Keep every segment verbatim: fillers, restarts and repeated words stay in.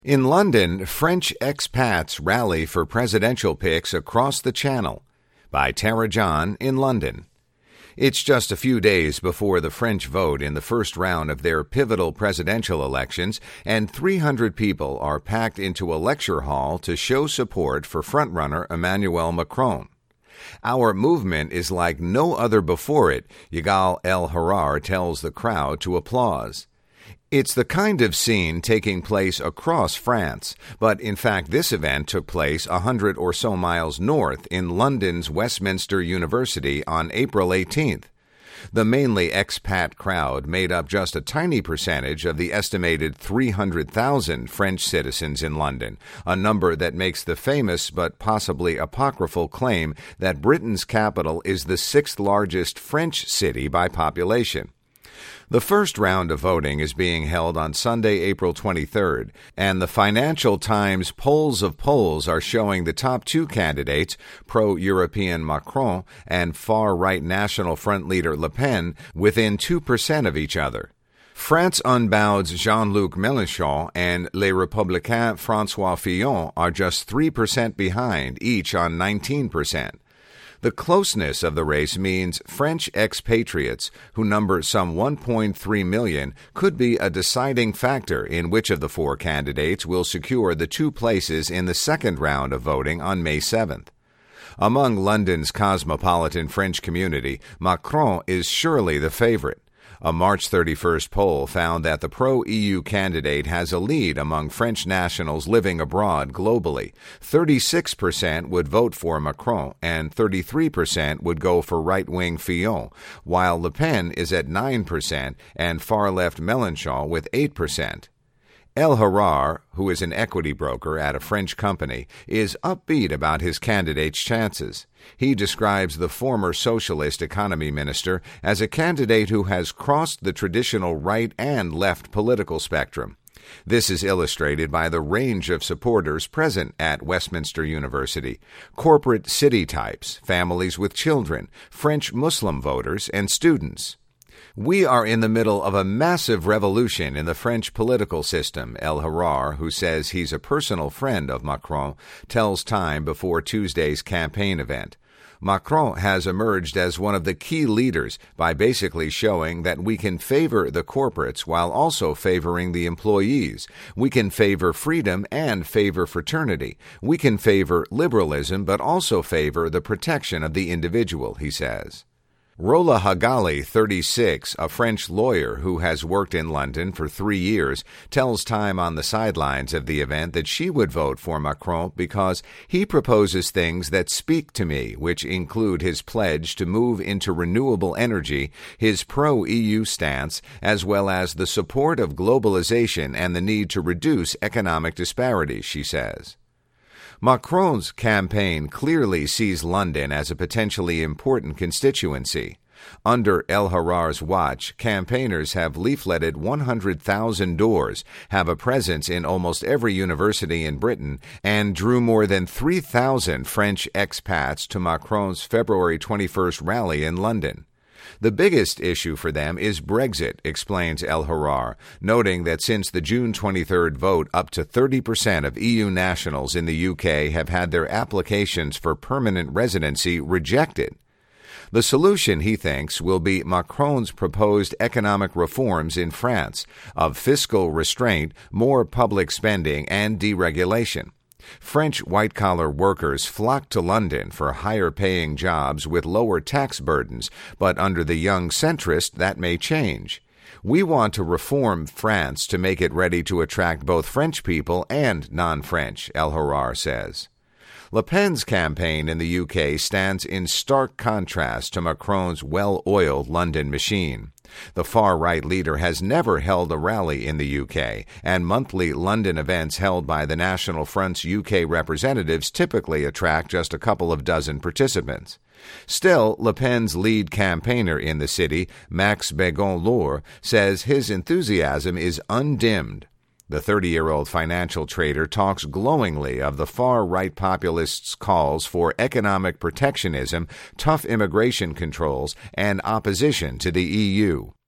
In London, French expats rally for presidential picks across the Channel. By Tara John in London. It's just a few days before the French vote in the first round of their pivotal presidential elections, and three hundred people are packed into a lecture hall to show support for frontrunner Emmanuel Macron. Our movement is like no other before it, Yigal El-Harrar tells the crowd to applause. It's the kind of scene taking place across France, but in fact this event took place a hundred or so miles north in London's Westminster University on April eighteenth. The mainly expat crowd made up just a tiny percentage of the estimated three hundred thousand French citizens in London, a number that makes the famous but possibly apocryphal claim that Britain's capital is the sixth largest French city by population. The first round of voting is being held on Sunday, April twenty-third, and the Financial Times polls of polls are showing the top two candidates, pro-European Macron and far-right National Front leader Le Pen, within two percent of each other. France Unbound's Jean-Luc Mélenchon and Les Républicains François Fillon are just three percent behind, each on nineteen percent. The closeness of the race means French expatriates, who number some one point three million, could be a deciding factor in which of the four candidates will secure the two places in the second round of voting on May seventh. Among London's cosmopolitan French community, Macron is surely the favorite. A March thirty-first poll found that the pro-E U candidate has a lead among French nationals living abroad globally. thirty-six percent would vote for Macron and thirty-three percent would go for right-wing Fillon, while Le Pen is at nine percent and far-left Mélenchon with eight percent. El-Harrar, who is an equity broker at a French company, is upbeat about his candidate's chances. He describes the former socialist economy minister as a candidate who has crossed the traditional right and left political spectrum. This is illustrated by the range of supporters present at Westminster University: corporate city types, families with children, French Muslim voters, and students. We are in the middle of a massive revolution in the French political system, El-Harrar, who says he's a personal friend of Macron, tells Time before Tuesday's campaign event. Macron has emerged as one of the key leaders by basically showing that we can favor the corporates while also favoring the employees. We can favor freedom and favor fraternity. We can favor liberalism but also favor the protection of the individual, he says. Rola Hagali, thirty-six, a French lawyer who has worked in London for three years, tells Time on the sidelines of the event that she would vote for Macron because he proposes things that speak to me, which include his pledge to move into renewable energy, his pro-E U stance, as well as the support of globalization and the need to reduce economic disparities, she says. Macron's campaign clearly sees London as a potentially important constituency. Under El-Harrar's watch, campaigners have leafleted one hundred thousand doors, have a presence in almost every university in Britain, and drew more than three thousand French expats to Macron's February twenty-first rally in London. The biggest issue for them is Brexit, explains El-Harrar, noting that since the June twenty-third vote, up to thirty percent of E U nationals in the U K have had their applications for permanent residency rejected. The solution, he thinks, will be Macron's proposed economic reforms in France, of fiscal restraint, more public spending, and deregulation. French white-collar workers flock to London for higher-paying jobs with lower tax burdens, but under the young centrist, that may change. We want to reform France to make it ready to attract both French people and non-French, El-Harrar says. Le Pen's campaign in the U K stands in stark contrast to Macron's well-oiled London machine. The far-right leader has never held a rally in the U K, and monthly London events held by the National Front's U K representatives typically attract just a couple of dozen participants. Still, Le Pen's lead campaigner in the city, Max Bégon-Lourd, says his enthusiasm is undimmed. The thirty-year-old financial trader talks glowingly of the far-right populists' calls for economic protectionism, tough immigration controls, and opposition to the E U.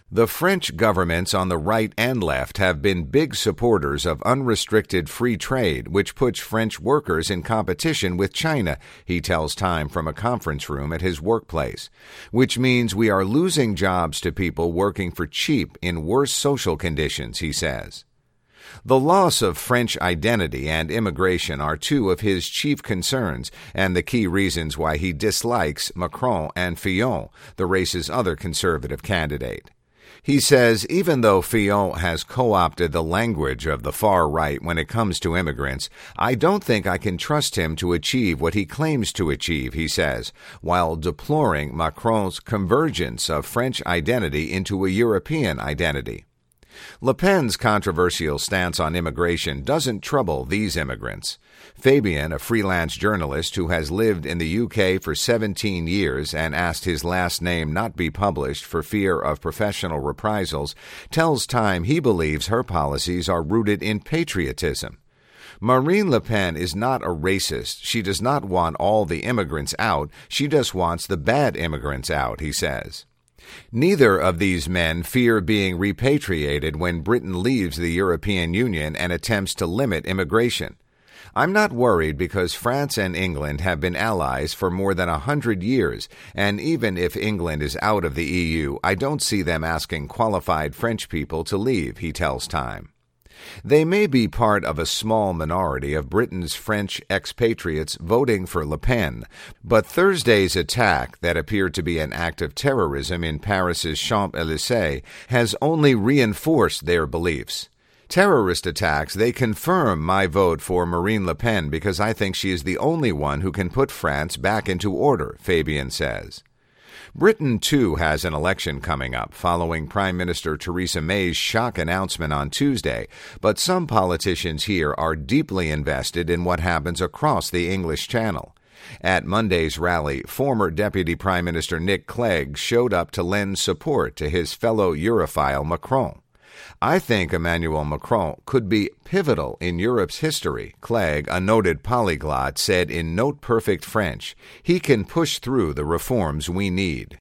The French governments on the right and left have been big supporters of unrestricted free trade, which puts French workers in competition with China, he tells Time from a conference room at his workplace, which means we are losing jobs to people working for cheap in worse social conditions, he says. The loss of French identity and immigration are two of his chief concerns and the key reasons why he dislikes Macron and Fillon, the race's other conservative candidate. He says even though Fillon has co-opted the language of the far right when it comes to immigrants, I don't think I can trust him to achieve what he claims to achieve, he says, while deploring Macron's convergence of French identity into a European identity. Le Pen's controversial stance on immigration doesn't trouble these immigrants. Fabian, a freelance journalist who has lived in the U K for seventeen years and asked his last name not be published for fear of professional reprisals, tells Time he believes her policies are rooted in patriotism. Marine Le Pen is not a racist. She does not want all the immigrants out. She just wants the bad immigrants out, he says. Neither of these men fear being repatriated when Britain leaves the European Union and attempts to limit immigration. I'm not worried because France and England have been allies for more than a hundred years, and even if England is out of the E U, I don't see them asking qualified French people to leave, he tells Time. They may be part of a small minority of Britain's French expatriates voting for Le Pen, but Thursday's attack that appeared to be an act of terrorism in Paris's Champs-Élysées has only reinforced their beliefs. Terrorist attacks, they confirm my vote for Marine Le Pen because I think she is the only one who can put France back into order, Fabian says. Britain, too, has an election coming up following Prime Minister Theresa May's shock announcement on Tuesday, but some politicians here are deeply invested in what happens across the English Channel. At Monday's rally, former Deputy Prime Minister Nick Clegg showed up to lend support to his fellow Europhile Macron. I think Emmanuel Macron could be pivotal in Europe's history, Clegg, a noted polyglot, said in note-perfect French. He can push through the reforms we need.